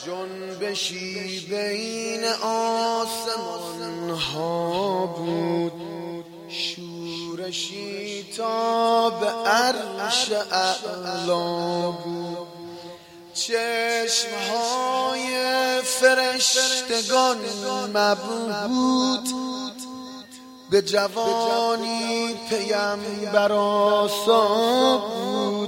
جنبشی بین آسمان ها بود، شورشی تا به عرش اعلا بود. چشمهای فرشتگان مبهوت، به جوانی پیمبر آسا بود.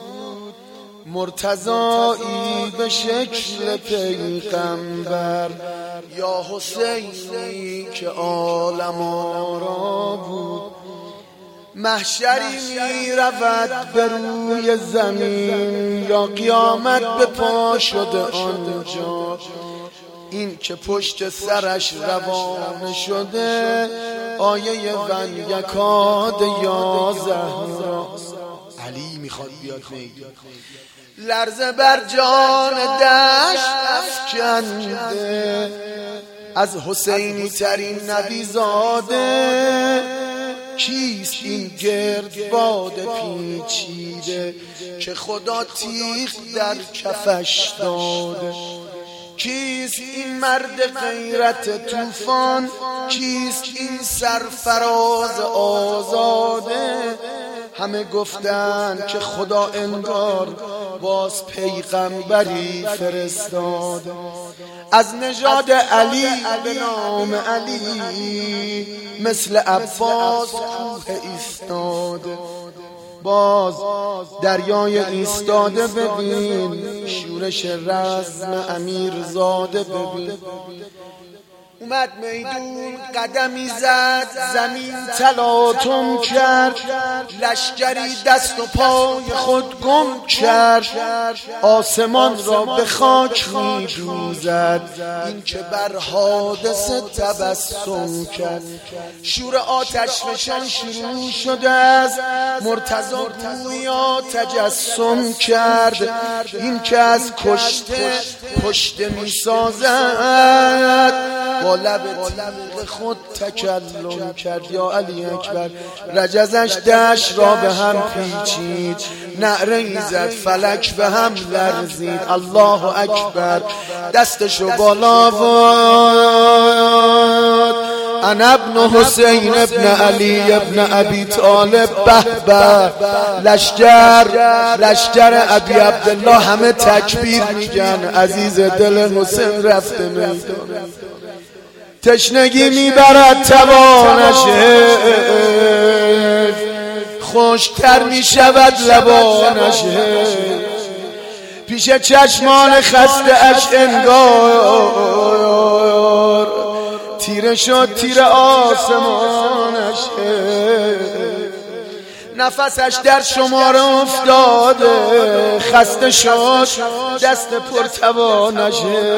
مرتضایی به شکل پیغمبر، یا حسینی که عالم آرا بود. محشری می رود به روی زمین، یا قیامت به پا شده آنجا. این که پشت سرش روانه شده، آیه ون یکاد یا زهرا. علی میخواد بیاد میدان، لرزه بر جان دشت افکنده، از حسینی ترین نبی زاده. کیست این گردباد پیچیده، که خدا تیغ در کفش داده؟ کیست این مرد غیرت طوفان، کیست این سرفراز آزاده؟ همه گفتن که خدا انگار باز پیغمبری فرستاده. از نژاد علی به نام علی، مثل عباس کوه ایستاده. باز دریای ایستاده ببین، شورش رزم امیر زاده ببین. اومد میدون قدمی زد، زمین تلاطم کرد، لشکری دست و پای خود گم کرد. آسمان را به خاک می دوزد، این که بر حادثه تبسم کرد. شور آتش فشان شروع شده، از مرتضی گویا تجسم کرد. این که از کشته پشته می سازد، با لب تیغ خود تکلم کرد. یا علی اکبر. رجزش دشت را به هم پیچید، نعره زد فلک به هم لرزید. الله اکبر. دستشو بالا برد، انا ابن حسین ابن علی ابن ابی طالب. به به. لشکر ابی عبدالله همه تکبیر میگن. عزیز دل حسین رفته میدان، تشنگی میبرد توانش، خوشتر میشود لبانش. پیش چشمان خسته اش انگار، تیره شد تیر آسمانش. نفسش در شماره افتاده، خسته شد دست پرتوانش.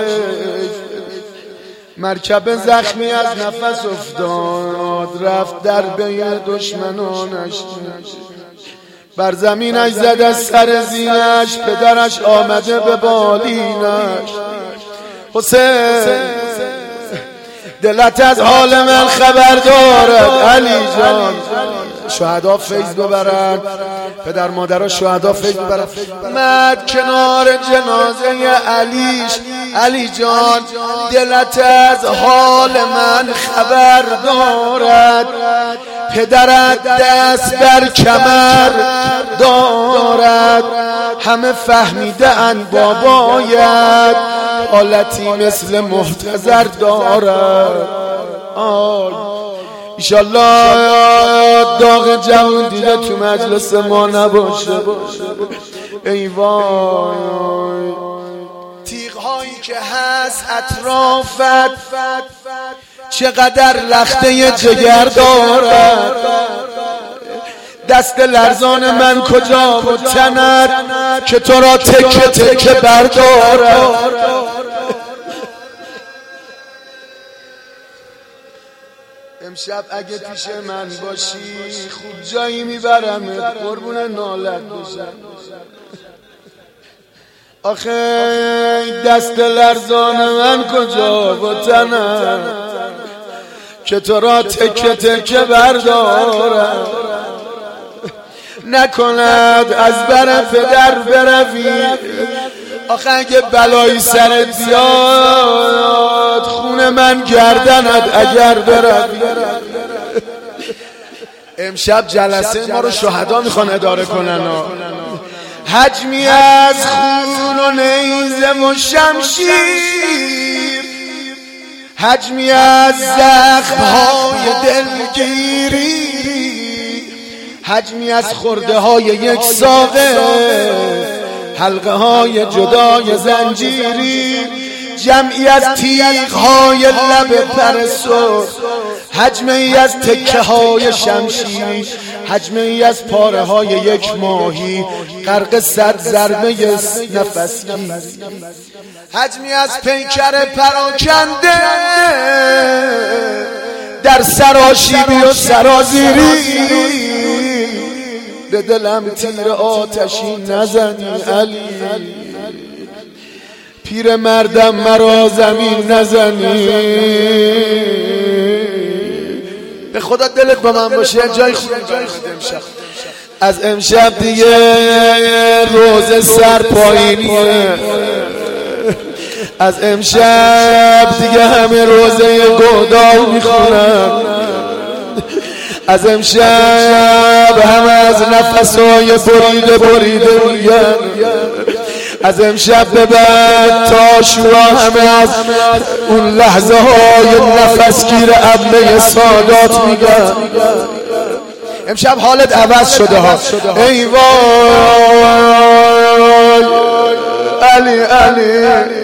مرکب زخمی از نفس افتاد، رفت در بین دشمنانش. بر زمینش زد از سر زینش، پدرش آمده به بالینش. حسین دلت از حال من خبر دارد علی جان. شهدا فیض ببرن، پدر مادر شهدا فیض ببرن. مد کنار جنازه علیش. علی جان دلت از حال من خبر دارد، پدرت دست بر کمر دارد. همه فهمیده ان بابایت حالتی مثل محتضر دارد. ایشالله داغ جوون دیده تو مجلس ما نباشه. ای وای. تیغ‌هایی که هست اطرافت، چقدر لخته جگر دارد. دست لرزان من کجا و تنت، که تو را تکه تکه بردارد. امشب اگه پیش من باشی، خوب جایی میبرمت قربون نالت بشم. آخه دست لرزان من کجا و تنم، که تو را تکه تکه بردارم. نکند از بر پدر بروی، آخه اگه بلایی سرت بیاد خون من گردنت اگر برد. امشب جلسه ما رو شهدا میخوان اداره کنن. حجمی از خون و نیزه و شمشیر، حجمی از زخم‌های دلگیری، حجمی از خرده های یک ساقه، حلقه های جدای زنجیری، جمعی از تیغ های لب پرسو، حجمی از تکه های شمشیر، حجمی از پاره های یک ماهی غرق 100 ضربه نفسگیر، حجمی از پیکر پراکنده در سراشیبی و سرازیری. به دلم تیر آتشی نزنی علی، پیر مردم مرا زمین نزنی. به خدا دلت با من باشه جای خوب امشب. از امشب دیگه روز سر پایینیه، از امشب دیگه همه روزه گودال میخونن، از امشب همه از نفسهای بریده میگن، از امشب به بعد تا شورا همه از اون لحظه های نفسگیر عمه سادات میگن. امشب حالت عوض شده ها. ای وای علی علی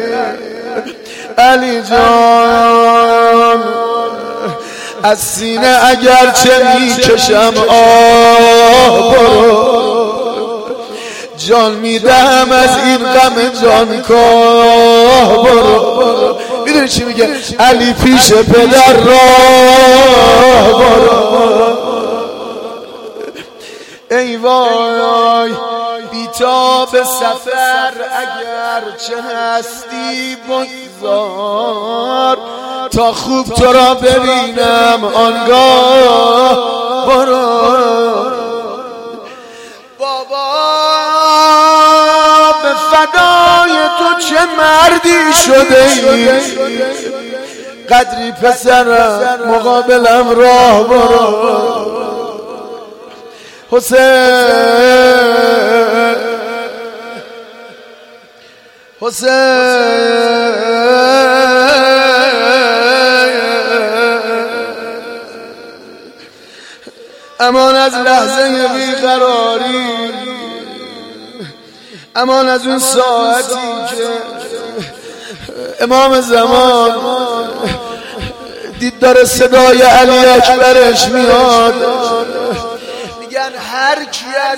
علی جان، از سینه اگرچه میکشم آه برو، جان میدم از این غم جانکاه برو. میدونی چی میگه؟ علی پیش پدر راه برو. ای وای بیتاب سفر اگر چه هستی بگذار، تا خوب تو را ببینم آنگاه برو. بابا به فدای تو چه مردی شده ای، قدری پسرم مقابلم راه برو. حسین امان از لحظه بیقراری، امان از اون ساعتی که امام زمان دید داره صدای علی اکبرش میاد. میگن هر کی از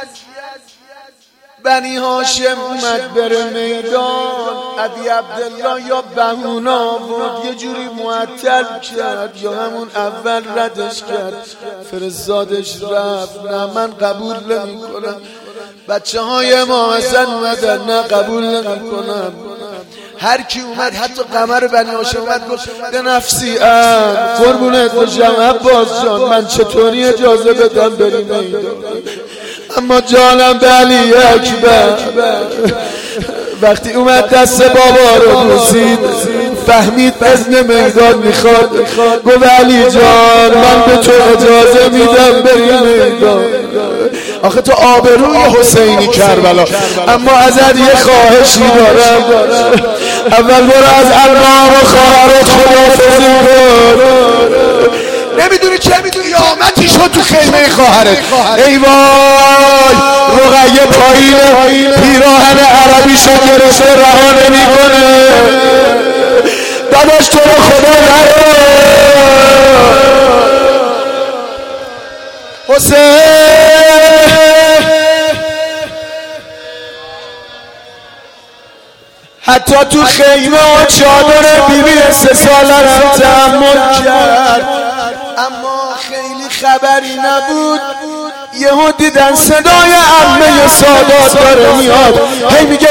بنی هاشم اومد بره میدان، ابی عبدالله یا بهونا بود یه جوری معطل کرد یا همون اول ردش کرد، فرزادش رفت. نه من قبول نمی کنم. بچه های امام حسن اومدن، نه قبول نمی کنم. هر کی اومد حتی قمر بنی هاشم اومد گفت به نفسی قربونت باشم عباس جان، من چطوری اجازه بدم بری میدان؟ اما جانم به علی اکبر وقتی اومد دست بابا رو بوسید فهمید اذن میدان میخواد، گفت علی جان من به تو اجازه میدم بری میدان. آخه تو آبروی حسینی کربلا، اما ازت یه خواهشی دارم، اول برو از ارباب و خواهرات خداحافظی کن. نمیدونی چه قیامتی شد تو خیمه خواهرت. ای وای رقیه پایینه، پیراهن عربی شو گرفته رها نمیکنه. داداش تو رو خدا نرو. حسین حتی تو خیمه و چادر بیبی 3 ساله رو تحمل کرد، اما خیلی خبری نبود. یهو دیدن صدای عمه سادات داره میاد، هی میگه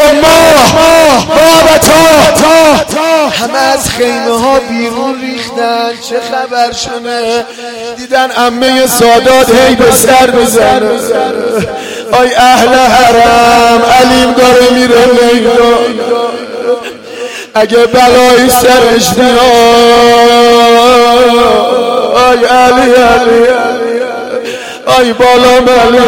بابتا. همه از خیمه ها بیرون ریختن چه خبر شونه. دیدن عمه سادات هی به سر میزنه. آی اهل حرم علیم داره میره میدان، اگه بلایی سرش بیاد آی علی علی آی بالا ملی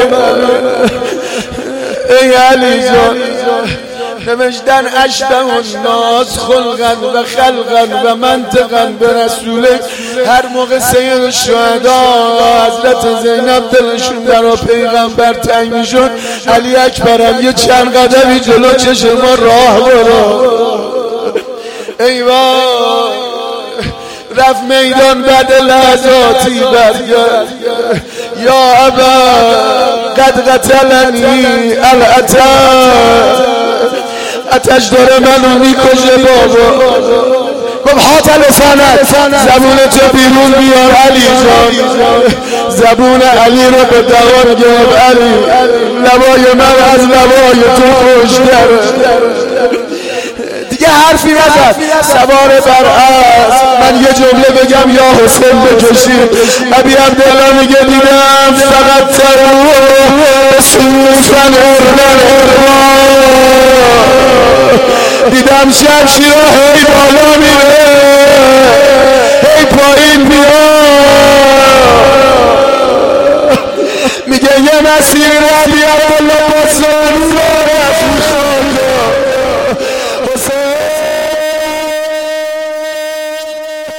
ای علی جان نوشتن اشبه الناس خلقا و خلقا و منطقا به رسوله. هر موقع سید الشهدا حضرت زینب دلشون برا پیغمبر تنگ میشد، علی اکبرم یه چند قدمی جلو چشم ما راه برو. ای وای رفت میدان بعد لحظاتی برگرد، یا ابا قد قتلنی اتش داره منو میکشه بابا. گفت هات لسانت زبون تو بیرون بیار علی جان. زبون علی رو به دوام گرفت، علی لبای من از لبای تو خوشتره. دیگه حرفی نزد، سوار بر اسب. من یه جمله بگم یا حسین بکشید. ابی عبدالله میگه دیدم فقط ترو سوفن ارمن دیدم شمشیر هی بالا میره هی پایین میاد. میگه یه مسیر ابی عبدالله با سرور رفت